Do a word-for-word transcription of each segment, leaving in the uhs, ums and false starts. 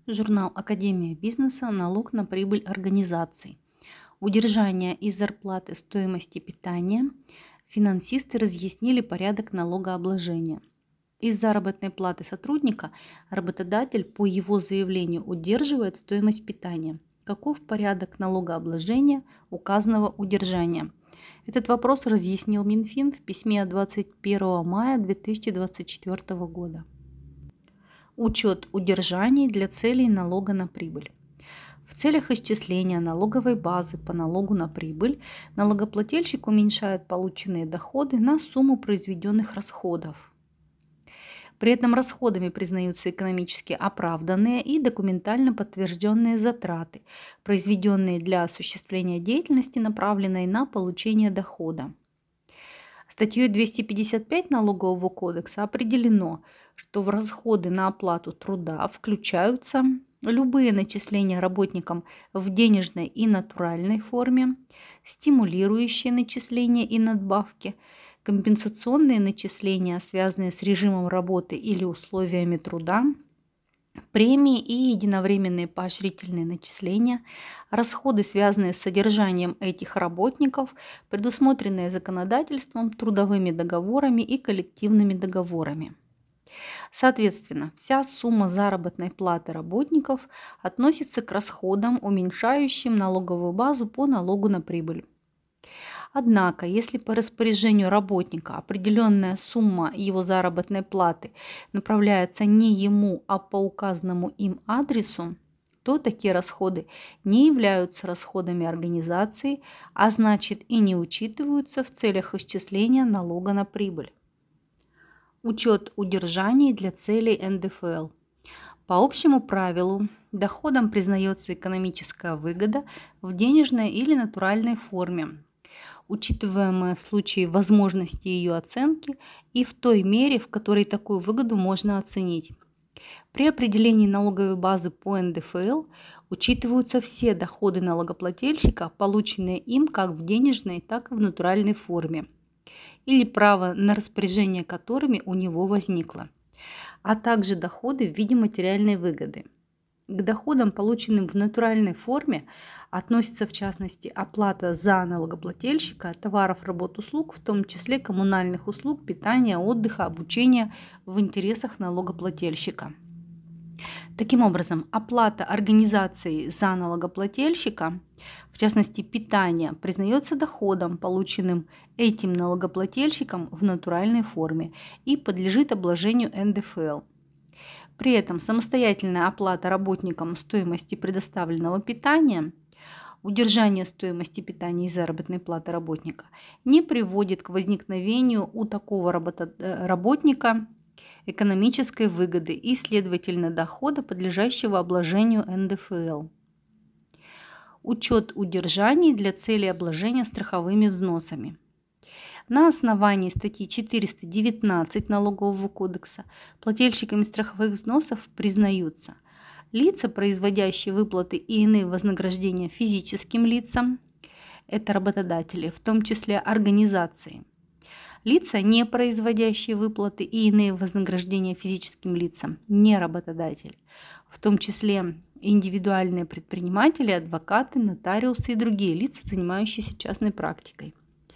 Журнал «Академия бизнеса. Налог на прибыль организаций». Удержание из зарплаты стоимости питания. Финансисты разъяснили порядок налогообложения. Из заработной платы сотрудника работодатель по его заявлению удерживает стоимость питания. Каков порядок налогообложения указанного удержания? Этот вопрос разъяснил Минфин в письме от двадцать первого мая две тысячи двадцать четвёртого года. Учет удержаний для целей налога на прибыль. В целях исчисления налоговой базы по налогу на прибыль налогоплательщик уменьшает полученные доходы на сумму произведенных расходов. При этом расходами признаются экономически оправданные и документально подтвержденные затраты, произведенные для осуществления деятельности, направленной на получение дохода. Статьей двести пятьдесят пять Налогового кодекса определено, что в расходы на оплату труда включаются любые начисления работникам в денежной и натуральной форме, стимулирующие начисления и надбавки, компенсационные начисления, связанные с режимом работы или условиями труда, премии и единовременные поощрительные начисления, расходы, связанные с содержанием этих работников, предусмотренные законодательством, трудовыми договорами и коллективными договорами. Соответственно, вся сумма заработной платы работников относится к расходам, уменьшающим налоговую базу по налогу на прибыль. Однако, если по распоряжению работника определенная сумма его заработной платы направляется не ему, а по указанному им адресу, то такие расходы не являются расходами организации, а значит и не учитываются в целях исчисления налога на прибыль. Учет удержаний для целей эн дэ эф эл. По общему правилу, доходом признается экономическая выгода в денежной или натуральной форме, учитываемая в случае возможности ее оценки и в той мере, в которой такую выгоду можно оценить. При определении налоговой базы по эн дэ эф эл учитываются все доходы налогоплательщика, полученные им как в денежной, так и в натуральной форме, или право на распоряжение которыми у него возникло, а также доходы в виде материальной выгоды. К доходам, полученным в натуральной форме, относится в частности оплата за налогоплательщика товаров, работ, услуг, в том числе коммунальных услуг, питания, отдыха, обучения в интересах налогоплательщика. Таким образом, оплата организации за налогоплательщика, в частности питание, признается доходом, полученным этим налогоплательщиком в натуральной форме и подлежит обложению эн дэ эф эл. При этом самостоятельная оплата работникам стоимости предоставленного питания, удержание стоимости питания и заработной платы работника не приводит к возникновению у такого работника экономической выгоды и, следовательно, дохода, подлежащего обложению эн дэ эф эл. Учет удержаний для цели обложения страховыми взносами. На основании статьи четыреста девятнадцать Налогового кодекса плательщиками страховых взносов признаются лица, производящие выплаты и иные вознаграждения физическим лицам, это работодатели, в том числе организации, лица, не производящие выплаты и иные вознаграждения физическим лицам, не работодатель, в том числе индивидуальные предприниматели, адвокаты, нотариусы и другие лица, занимающиеся частной практикой.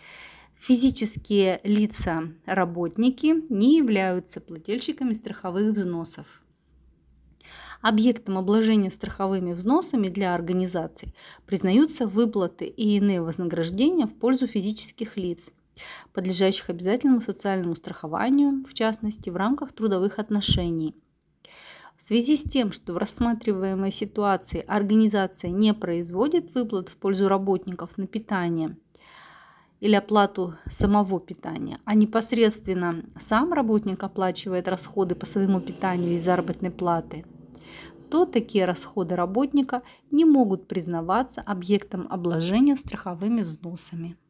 Физические лица-работники не являются плательщиками страховых взносов. Объектом обложения страховыми взносами для организаций признаются выплаты и иные вознаграждения в пользу физических лиц, подлежащих обязательному социальному страхованию, в частности, в рамках трудовых отношений. В связи с тем, что в рассматриваемой ситуации организация не производит выплат в пользу работников на питание или оплату самого питания, а непосредственно сам работник оплачивает расходы по своему питанию из заработной платы, то такие расходы работника не могут признаваться объектом обложения страховыми взносами.